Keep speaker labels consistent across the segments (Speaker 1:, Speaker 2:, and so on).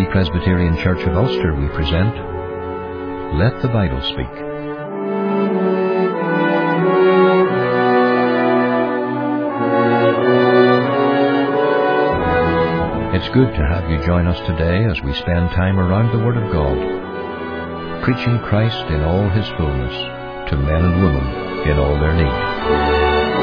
Speaker 1: Free Presbyterian Church of Ulster, we present Let the Bible Speak. It's good to have you join us today as we spend time around the Word of God, preaching Christ in all His fullness to men and women in all their need.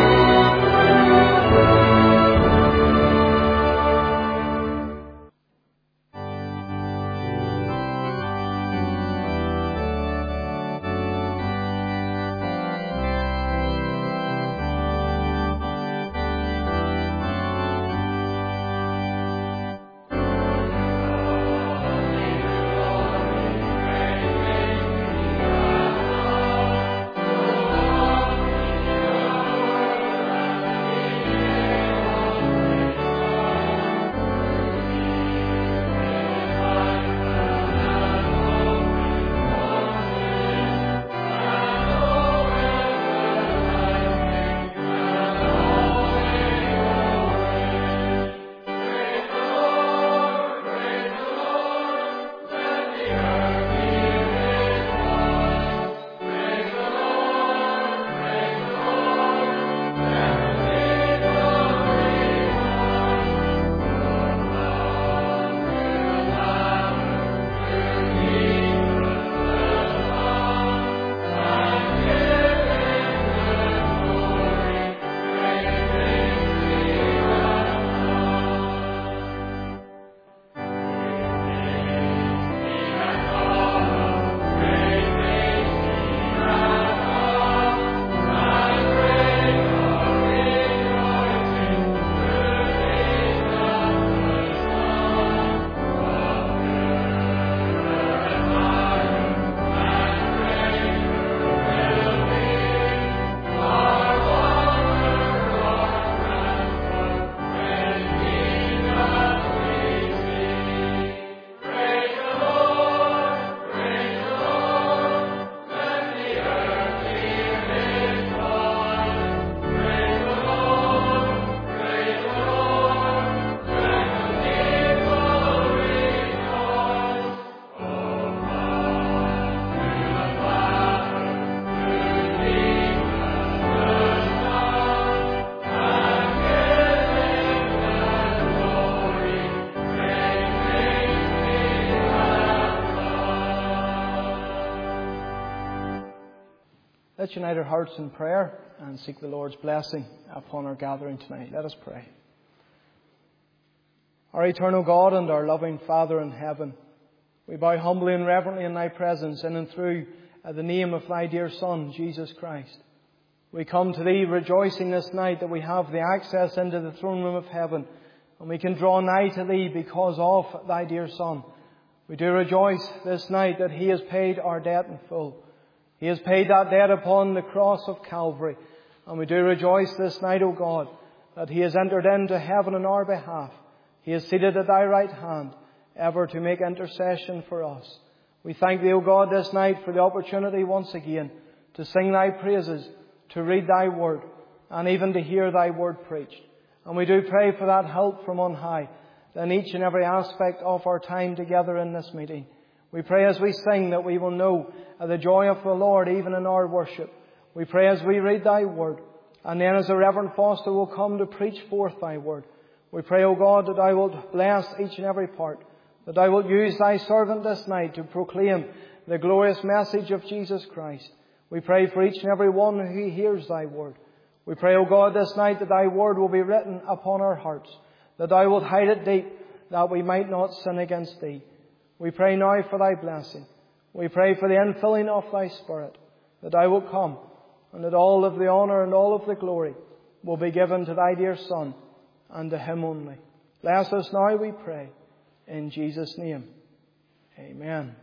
Speaker 2: Let's unite our hearts in prayer and seek the Lord's blessing upon our gathering tonight. Let us pray. Our eternal God and our loving Father in heaven, we bow humbly and reverently in Thy presence in and through the name of Thy dear Son, Jesus Christ. We come to Thee rejoicing this night that we have the access into the throne room of heaven, and we can draw nigh to Thee because of Thy dear Son. We do rejoice this night that He has paid our debt in full. He has paid that debt upon the cross of Calvary. And we do rejoice this night, O God, that He has entered into heaven on our behalf. He is seated at Thy right hand, ever to make intercession for us. We thank Thee, O God, this night for the opportunity once again to sing Thy praises, to read Thy word, and even to hear Thy word preached. And we do pray for that help from on high in each and every aspect of our time together in this meeting. We pray as we sing that we will know the joy of the Lord even in our worship. We pray as we read Thy word, and then as the Reverend Foster will come to preach forth Thy word. We pray, O God, that Thou wilt bless each and every part, that Thou wilt use Thy servant this night to proclaim the glorious message of Jesus Christ. We pray for each and every one who hears Thy word. We pray, O God, this night that Thy word will be written upon our hearts, that Thou wilt hide it deep, that we might not sin against Thee. We pray now for Thy blessing. We pray for the infilling of Thy Spirit, that Thou wilt come, and that all of the honour and all of the glory will be given to Thy dear Son, and to Him only. Bless us now, we pray, in Jesus' name. Amen.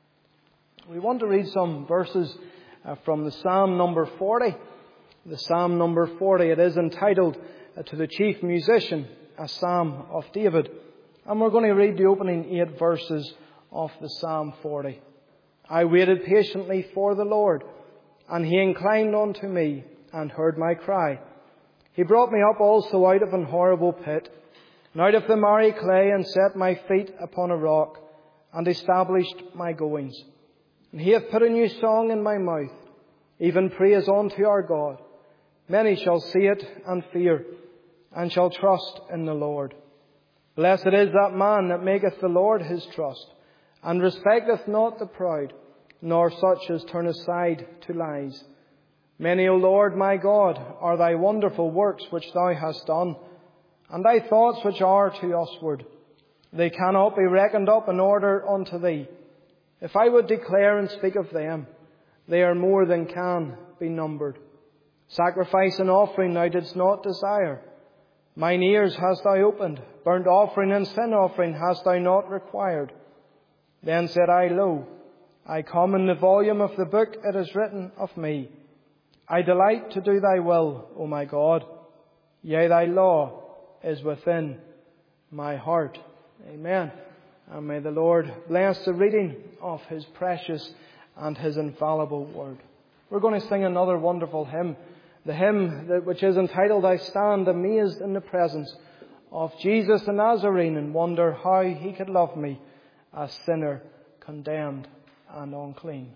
Speaker 2: We want to read some verses from the Psalm number 40. The Psalm number 40, it is entitled, To the Chief Musician, a Psalm of David. And we're going to read the opening 8 verses of the Psalm 40. I waited patiently for the Lord, and He inclined unto me and heard my cry. He brought me up also out of an horrible pit, and out of the miry clay, and set my feet upon a rock, and established my goings. And he hath put a new song in my mouth, even praise unto our God. Many shall see it and fear, and shall trust in the Lord. Blessed is that man that maketh the Lord his trust, and respecteth not the proud, nor such as turn aside to lies. Many, O Lord my God, are thy wonderful works which thou hast done, and thy thoughts which are to usward. They cannot be reckoned up in order unto thee. If I would declare and speak of them, they are more than can be numbered. Sacrifice and offering thou didst not desire. Mine ears hast thou opened. Burnt offering and sin offering hast thou not required. Then said I, Lo, I come. In the volume of the book it is written of me. I delight to do thy will, O my God. Yea, thy law is within my heart. Amen. And may the Lord bless the reading of his precious and his infallible word. We're going to sing another wonderful hymn. The hymn which is entitled, I Stand Amazed in the Presence of Jesus the Nazarene, and wonder how he could love me, a sinner condemned and unclean.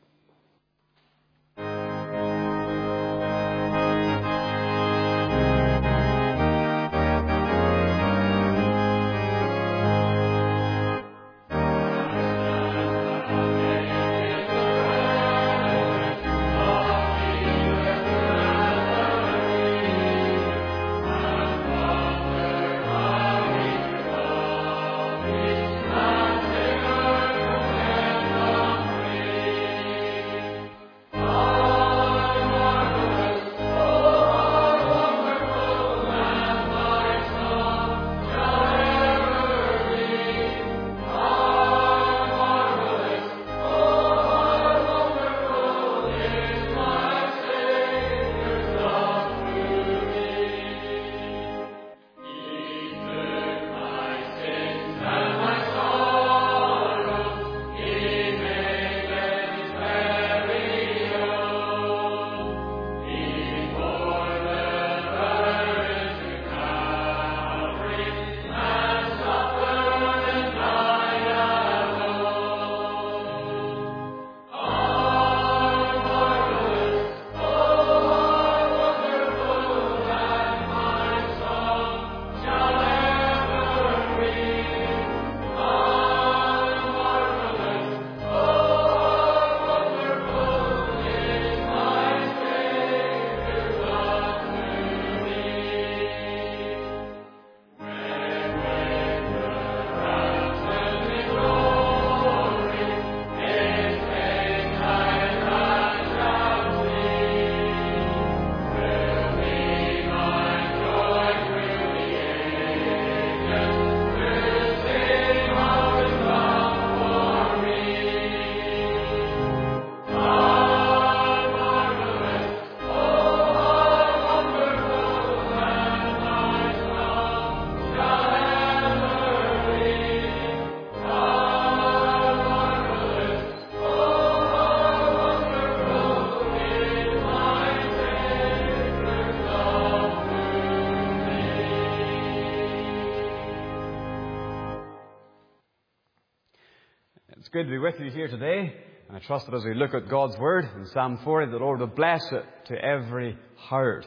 Speaker 3: It's good to be with you here today, and I trust that as we look at God's Word in Psalm 40, the Lord will bless it to every heart.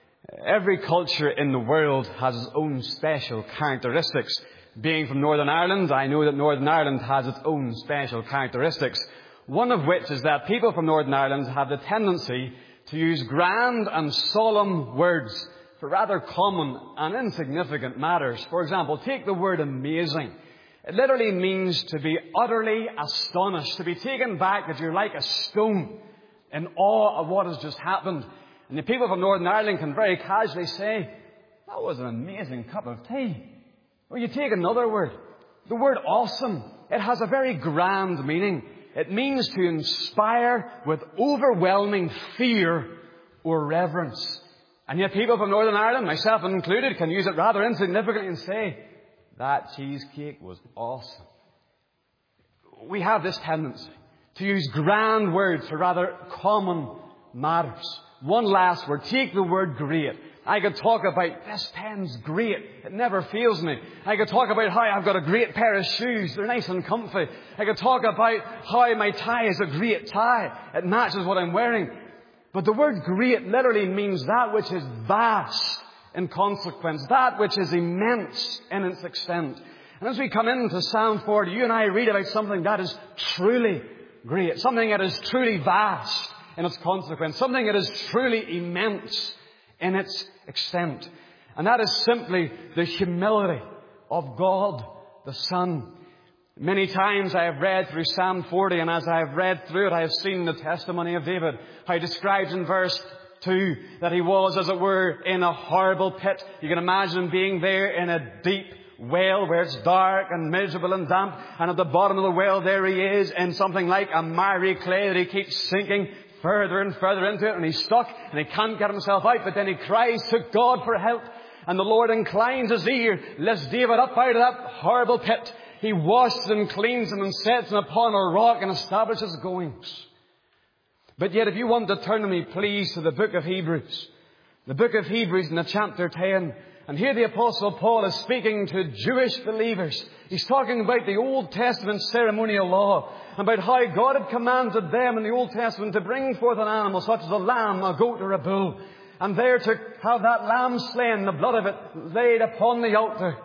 Speaker 3: Every culture in the world has its own special characteristics. Being from Northern Ireland, I know that Northern Ireland has its own special characteristics. One of which is that people from Northern Ireland have the tendency to use grand and solemn words for rather common and insignificant matters. For example, take the word amazing. It literally means to be utterly astonished, to be taken back that you're like a stone in awe of what has just happened. And the people from Northern Ireland can very casually say, that was an amazing cup of tea. Or you take another word, the word awesome. It has a very grand meaning. It means to inspire with overwhelming fear or reverence. And yet people from Northern Ireland, myself included, can use it rather insignificantly and say, that cheesecake was awesome. We have this tendency to use grand words for rather common matters. One last word. Take the word great. I could talk about, this pen's great. It never fails me. I could talk about how I've got a great pair of shoes. They're nice and comfy. I could talk about how my tie is a great tie. It matches what I'm wearing. But the word great literally means that which is vast in consequence. That which is immense in its extent. And as we come into Psalm 40, you and I read about something that is truly great. Something that is truly vast in its consequence. Something that is truly immense in its extent. And that is simply the humility of God the Son. Many times I have read through Psalm 40, and as I have read through it, I have seen the testimony of David. How he describes in verse 2 that he was, as it were, in a horrible pit. You can imagine being there in a deep well where it's dark and miserable and damp, and at the bottom of the well there he is in something like a miry clay that he keeps sinking further and further into it, and he's stuck and he can't get himself out, but then he cries to God for help, and the Lord inclines his ear, lifts David up out of that horrible pit. He washes and cleans him and sets him upon a rock and establishes goings. But yet, if you want to turn to me, please, to the book of Hebrews. The book of Hebrews in the chapter 10. And here the Apostle Paul is speaking to Jewish believers. He's talking about the Old Testament ceremonial law, about how God had commanded them in the Old Testament to bring forth an animal such as a lamb, a goat or a bull, and there to have that lamb slain, the blood of it laid upon the altar.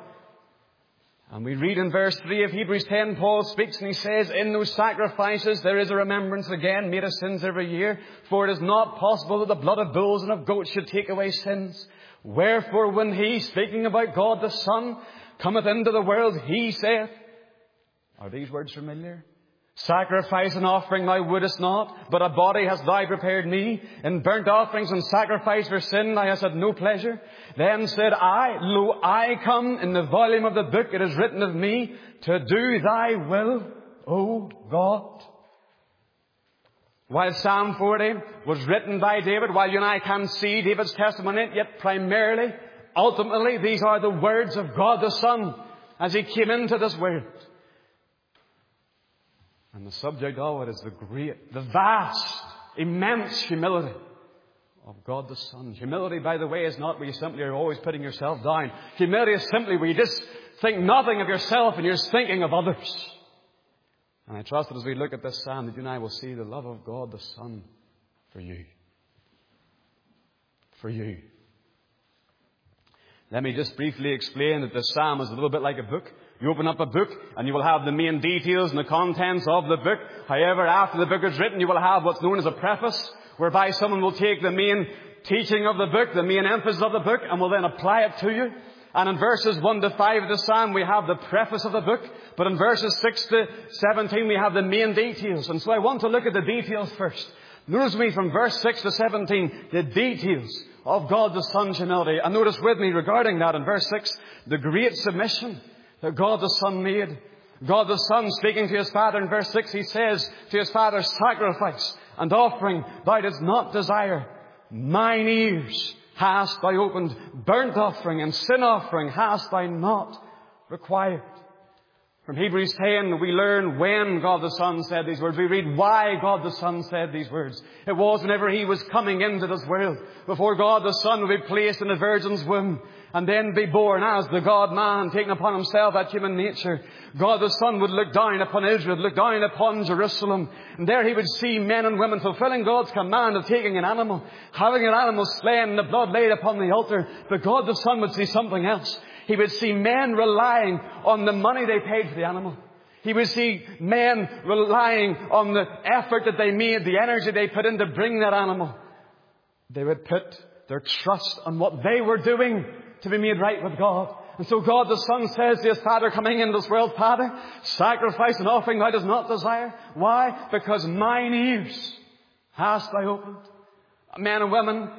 Speaker 3: And we read in verse 3 of Hebrews 10, Paul speaks and he says, in those sacrifices there is a remembrance again made of sins every year, for it is not possible that the blood of bulls and of goats should take away sins. Wherefore when he, speaking about God the Son, cometh into the world, he saith, are these words familiar? Sacrifice and offering thou wouldest not, but a body hast thou prepared me. In burnt offerings and sacrifice for sin thou hast had no pleasure. Then said I, lo, I come, in the volume of the book it is written of me, to do thy will, O God. While Psalm 40 was written by David, while you and I can see David's testimony, yet primarily, ultimately, these are the words of God the Son as he came into this world. And the subject of it is the vast, immense humility of God the Son. Humility, by the way, is not where you simply are always putting yourself down. Humility is simply where you just think nothing of yourself and you're just thinking of others. And I trust that as we look at this psalm, that you and I will see the love of God the Son for you. For you. Let me just briefly explain that this psalm is a little bit like a book. You open up a book and you will have the main details and the contents of the book. However, after the book is written, you will have what's known as a preface, whereby someone will take the main teaching of the book, the main emphasis of the book, and will then apply it to you. And in verses 1 to 5 of the psalm, we have the preface of the book. But in verses 6 to 17, we have the main details. And so I want to look at the details first. Notice me from verse 6 to 17, the details of God the Son's humility. And notice with me regarding that in verse 6, the great submission that God the Son made. God the Son, speaking to his Father in verse 6, he says to his Father, sacrifice and offering thou didst not desire. Mine ears hast thou opened. Burnt offering and sin offering hast thou not required. From Hebrews 10, we learn when God the Son said these words. We read why God the Son said these words. It was whenever he was coming into this world, before God the Son would be placed in a virgin's womb and then be born as the God-man, taking upon himself that human nature. God the Son would look down upon Israel, look down upon Jerusalem, and there he would see men and women fulfilling God's command of taking an animal, having an animal slain and the blood laid upon the altar. But God the Son would see something else. He would see men relying on the money they paid for the animal. He would see men relying on the effort that they made, the energy they put in to bring that animal. They would put their trust on what they were doing to be made right with God. And so God the Son says to his Father coming into this world, Father, sacrifice and offering thou dost not desire. Why? Because mine ears hast thou opened. Men and women,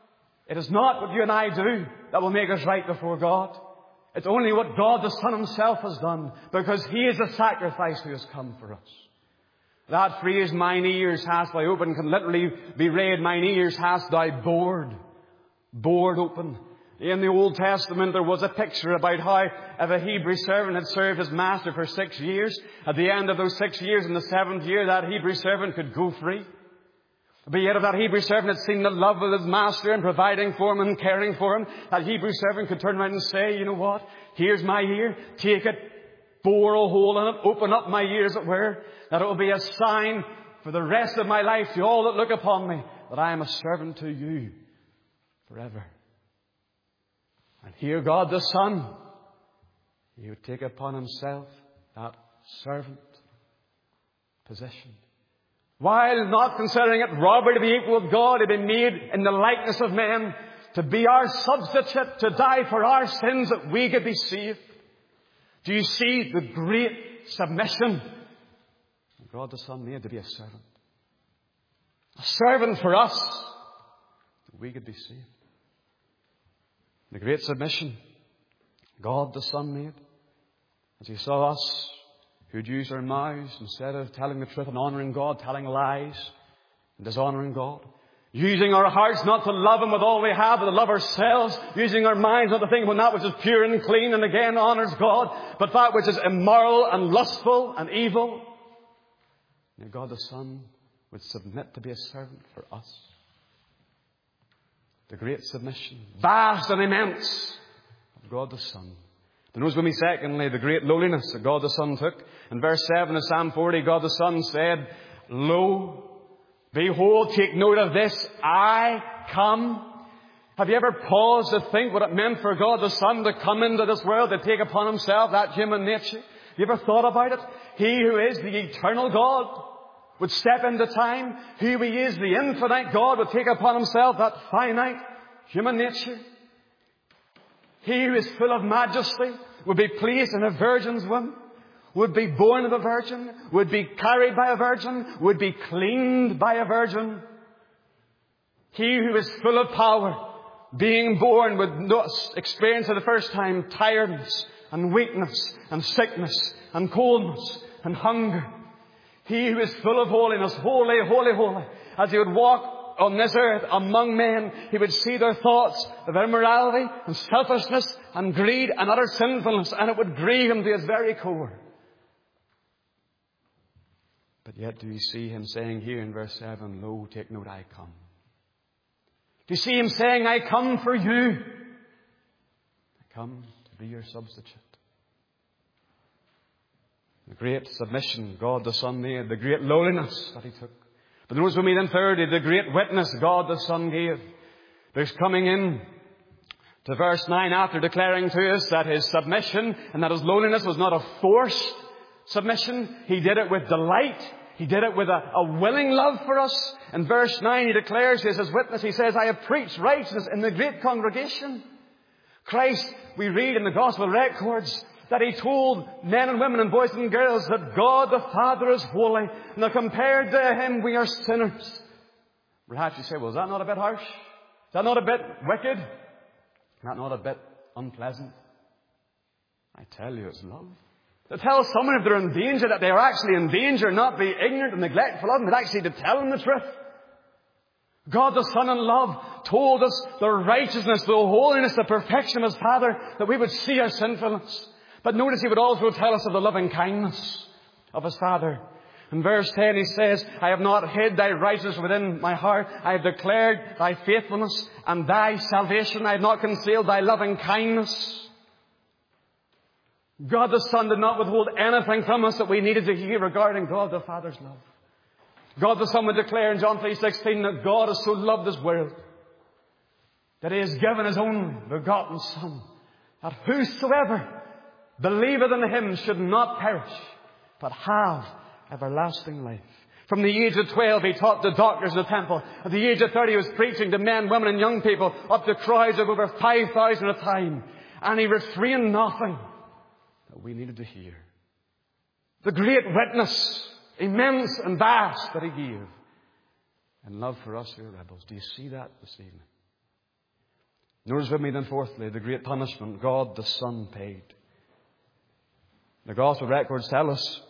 Speaker 3: it is not what you and I do that will make us right before God. It's only what God the Son himself has done, because he is the sacrifice who has come for us. That phrase, mine ears hast thou opened, can literally be read, mine ears hast thou bored. Bored open. In the Old Testament, there was a picture about how if a Hebrew servant had served his master for 6 years, at the end of those 6 years, in the 7th year, that Hebrew servant could go free. But yet if that Hebrew servant had seen the love of his master in providing for him and caring for him, that Hebrew servant could turn around and say, you know what? Here's my ear. Take it. Bore a hole in it. Open up my ear, as it were. That it will be a sign for the rest of my life to all that look upon me, that I am a servant to you forever. And here God the Son, He would take upon Himself that servant position. While not considering it robbery to be equal with God, He'd been made in the likeness of men to be our substitute, to die for our sins that we could be saved. Do you see the great submission God the Son made to be a servant? A servant for us, that we could be saved. The great submission God the Son made as He saw us who'd use our mouths instead of telling the truth and honouring God, telling lies and dishonouring God. Using our hearts not to love Him with all we have, but to love ourselves. Using our minds not to think upon that which is pure and clean and again honours God, but that which is immoral and lustful and evil. And God the Son would submit to be a servant for us. The great submission, vast and immense, of God the Son. But notice with me, secondly, the great lowliness that God the Son took. In verse 7 of Psalm 40, God the Son said, Lo, behold, take note of this, I come. Have you ever paused to think what it meant for God the Son to come into this world, to take upon Himself that human nature? Have you ever thought about it? He who is the eternal God would step into time. Who He is, the infinite God, would take upon Himself that finite human nature. He who is full of majesty would be placed in a virgin's womb, would be born of a virgin, would be carried by a virgin, would be cleaned by a virgin. He who is full of power, being born, would experience for the first time tiredness and weakness and sickness and coldness and hunger. He who is full of holiness, holy, holy, holy. As He would walk on this earth among men, He would see their thoughts of immorality and selfishness and greed and utter sinfulness, and it would grieve Him to His very core. But yet do you see Him saying here in verse 7, Lo, take note, I come. Do you see Him saying, I come for you? I come to be your substitute. The great submission God the Son made, the great lowliness that He took. But notice with me then thirdly, the great witness God the Son gave. There's coming in to verse 9 after declaring to us that His submission and that His lowliness was not a forced submission. He did it with delight. He did it with a willing love for us. In verse 9 He declares as His witness, He says, I have preached righteousness in the great congregation. Christ, we read in the Gospel records, that He told men and women and boys and girls that God the Father is holy, and that compared to Him we are sinners. Perhaps you say, well, is that not a bit harsh? Is that not a bit wicked? Is that not a bit unpleasant? I tell you, it's love. To tell someone if they're in danger that they are actually in danger, not be ignorant and neglectful of them, but actually to tell them the truth. God the Son in love told us the righteousness, the holiness, the perfection of His Father, that we would see our sinfulness. But notice He would also tell us of the loving kindness of His Father. In verse 10 He says, I have not hid Thy righteousness within my heart. I have declared Thy faithfulness and Thy salvation. I have not concealed Thy loving kindness. God the Son did not withhold anything from us that we needed to hear regarding God the Father's love. God the Son would declare in John 3:16 that God has so loved this world that He has given His only begotten Son, that whosoever believeth in Him should not perish, but have everlasting life. From the age of 12, He taught the doctors in the temple. At the age of 30, He was preaching to men, women and young people, up to crowds of over 5,000 at a time. And He refrained nothing that we needed to hear. The great witness, immense and vast, that He gave. And love for us who are rebels. Do you see that this evening? Notice with me then fourthly, the great punishment God the Son paid. The Gospel records tell us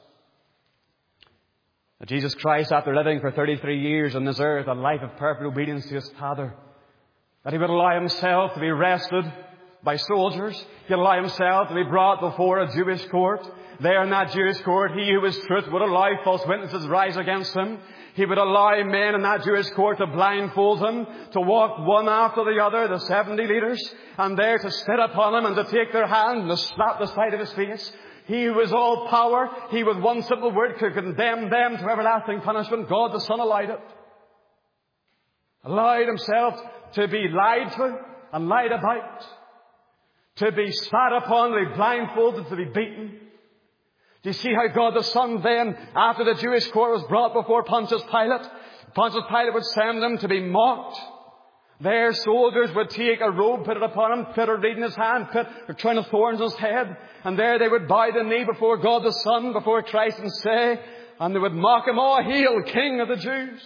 Speaker 3: that Jesus Christ, after living for 33 years on this earth, a life of perfect obedience to His Father, that He would allow Himself to be arrested, by soldiers. He'd allow himself to be brought before a Jewish court. There in that Jewish court, he who was truth would allow false witnesses to rise against him. He would allow men in that Jewish court to blindfold him, to walk one after the other, the 70 leaders, and there to spit upon him and to take their hand and to slap the side of his face. He who was all power, he with one simple word could condemn them to everlasting punishment. God the Son allowed it. Allowed himself to be lied to and lied about, to be spat upon, to be blindfolded, to be beaten. Do you see how God the Son then, after the Jewish court was brought before Pontius Pilate would send them to be mocked. Their soldiers would take a robe, put it upon him, put a reed in his hand, put a crown of thorns on his head, and there they would bow the knee before God the Son, before Christ, and say, and they would mock him, "Oh, hail, King of the Jews!"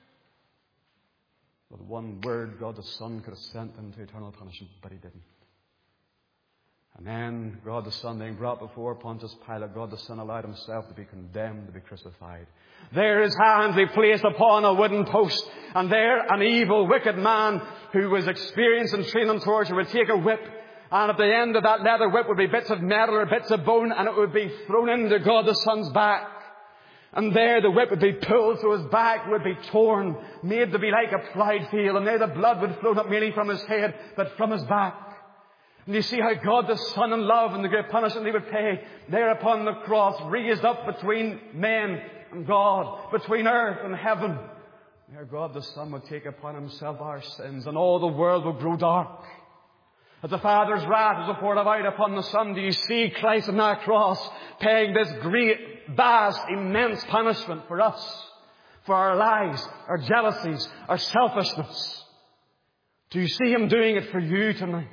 Speaker 3: With one word, God the Son could have sent them to eternal punishment, but he didn't. And then God the Son being brought before Pontius Pilate, God the Son allowed himself to be condemned, to be crucified. There his hands he placed upon a wooden post, and there an evil, wicked man who was experienced in training torture would take a whip, and at the end of that leather whip would be bits of metal or bits of bone, and it would be thrown into God the Son's back. And there the whip would be pulled so his back would be torn, made to be like a ploughed field, and there the blood would flow not merely from his head, but from his back. And you see how God the Son in love and the great punishment he would pay there upon the cross, raised up between men and God, between earth and heaven. There God the Son would take upon himself our sins, and all the world would grow dark. As the Father's wrath was poured out upon the Son, do you see Christ on that cross paying this great, vast, immense punishment for us, for our lies, our jealousies, our selfishness? Do you see him doing it for you tonight?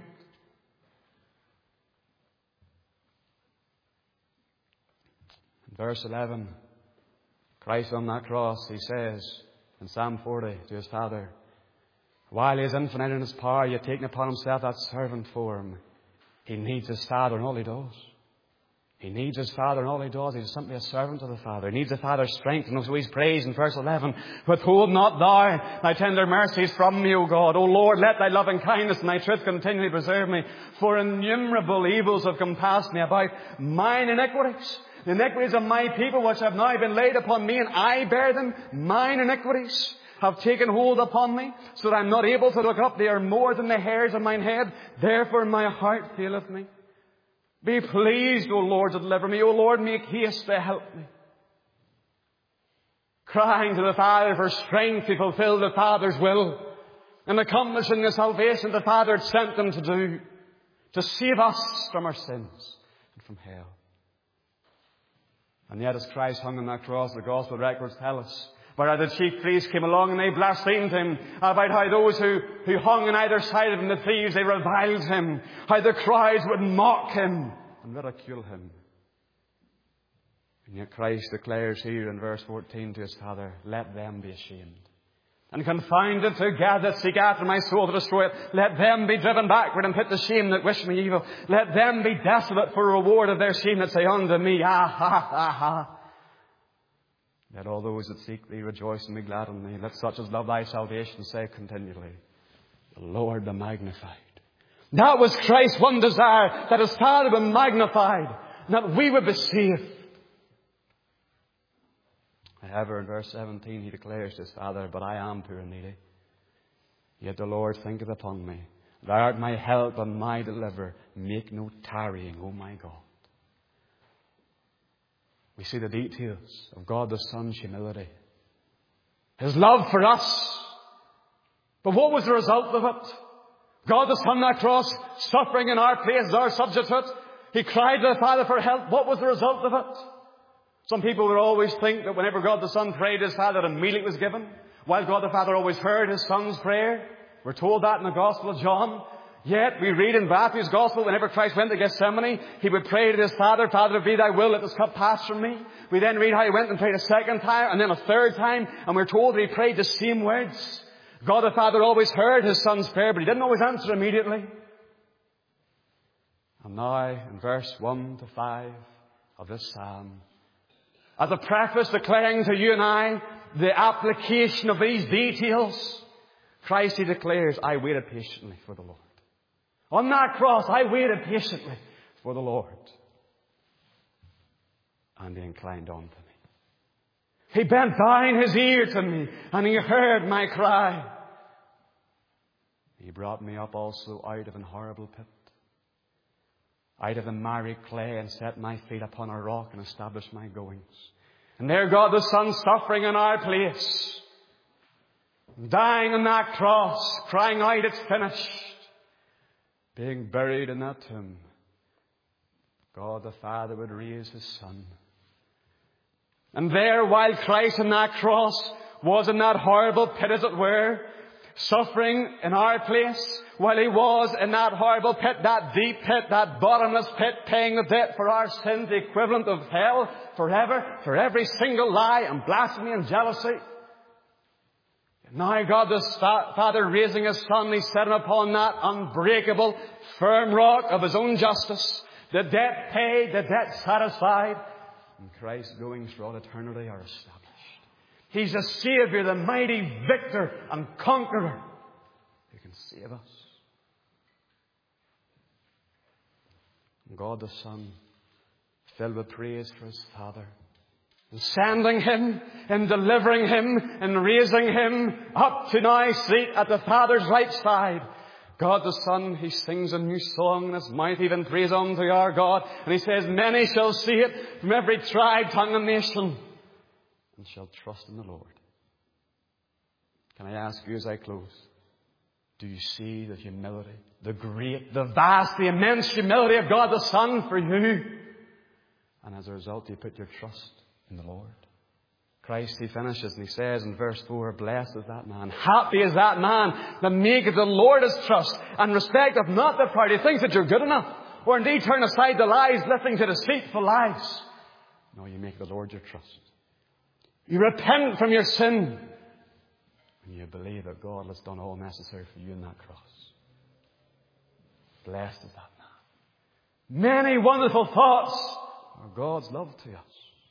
Speaker 3: Verse 11, Christ on that cross, he says in Psalm 40 to his Father, while he is infinite in his power, yet taking upon himself that servant form, he needs his Father in all he does. He needs his Father in all he does. He's simply a servant of the Father. He needs the Father's strength. And so he's praised in verse 11, withhold not thou thy tender mercies from me, O God. O Lord, let thy loving kindness and thy truth continually preserve me. For innumerable evils have compassed me about, mine iniquities. The iniquities of my people which have now been laid upon me, and I bear them. Mine iniquities have taken hold upon me, so that I am not able to look up. They are more than the hairs of mine head. Therefore my heart faileth me. Be pleased, O Lord, to deliver me. O Lord, make haste to help me. Crying to the Father for strength to fulfill the Father's will, and accomplishing the salvation the Father had sent them to do, to save us from our sins and from hell. And yet as Christ hung on that cross, the Gospel records tell us, whereas the chief priests came along and they blasphemed him, about how those who hung on either side of him, the thieves, they reviled him, how the crowds would mock him and ridicule him. And yet Christ declares here in verse 14 to his Father, let them be ashamed. And confounded together that seek after my soul to destroy it. Let them be driven backward and put to shame that wish me evil. Let them be desolate for reward of their shame that say unto me, ah, ha, ha, ha. Let all those that seek thee rejoice and be glad in thee. Let such as love thy salvation say continually, the Lord be magnified. That was Christ's one desire, that his Father be magnified, and that we would be saved. However, in verse 17 he declares to his Father, but I am poor and needy. Yet the Lord thinketh upon me. Thou art my help and my deliverer. Make no tarrying, O my God. We see the details of God the Son's humility. His love for us. But what was the result of it? God the Son on that cross, suffering in our place as our substitute. He cried to the Father for help. What was the result of it? Some people would always think that whenever God the Son prayed his Father, that immediately was given. While God the Father always heard his Son's prayer. We're told that in the Gospel of John. Yet we read in Matthew's Gospel, whenever Christ went to Gethsemane, he would pray to his Father, Father, be thy will, let this cup pass from me. We then read how he went and prayed a second time, and then a third time, and we're told that he prayed the same words. God the Father always heard his Son's prayer, but he didn't always answer immediately. And now, in verse 1 to 5 of this psalm, as a preface declaring to you and I the application of these details, Christ, he declares, I waited patiently for the Lord. On that cross, I waited patiently for the Lord. And He inclined unto me. He bent down His ear to me, and He heard my cry. He brought me up also out of an horrible pit, out of the miry clay, and set my feet upon a rock and established my goings. And there God the Son suffering in our place, dying on that cross, crying out, it's finished, being buried in that tomb. God the Father would raise His Son. And there, while Christ on that cross was in that horrible pit, as it were, suffering in our place, while He was in that horrible pit, that deep pit, that bottomless pit, paying the debt for our sins, the equivalent of hell forever, for every single lie and blasphemy and jealousy. Now God the Father raising His Son, He set Him upon that unbreakable, firm rock of His own justice. The debt paid, the debt satisfied. And Christ's goings for all eternity are established. He's the Savior, the mighty victor and conqueror who can save us. And God the Son, filled with praise for His Father, and sending Him, and delivering Him, and raising Him up to now seat at the Father's right side. God the Son, He sings a new song in His mouth, even praise unto our God. And He says, many shall see it from every tribe, tongue, and nation, and shall trust in the Lord. Can I ask you as I close, do you see the humility, the great, the vast, the immense humility of God the Son for you? And as a result, you put your trust in the Lord. Christ, He finishes and He says in verse 4, blessed is that man, happy is that man that maketh the Lord his trust, and respecteth not the proud. He thinks that you're good enough, or indeed turn aside the lies, listening to deceitful lies. No, you make the Lord your trust. You repent from your sin, and you believe that God has done all necessary for you in that cross. Blessed is that man. Many wonderful thoughts are God's love to us.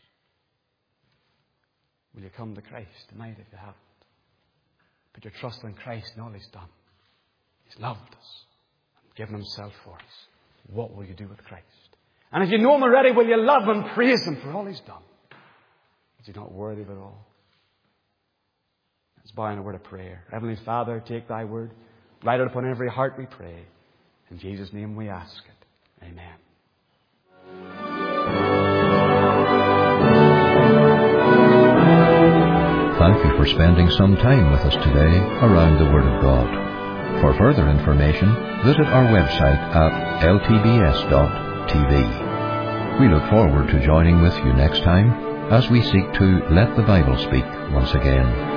Speaker 3: Will you come to Christ tonight if you haven't? Put your trust in Christ and all He's done. He's loved us and given Himself for us. What will you do with Christ? And if you know Him already, will you love Him and praise Him for all He's done? Is He not worthy of it all? Let's bow in a word of prayer. Heavenly Father, take Thy word, light it upon every heart, we pray. In Jesus' name we ask it. Amen.
Speaker 1: Thank you for spending some time with us today around the Word of God. For further information, visit our website at ltbs.tv. We look forward to joining with you next time as we seek to let the Bible speak once again.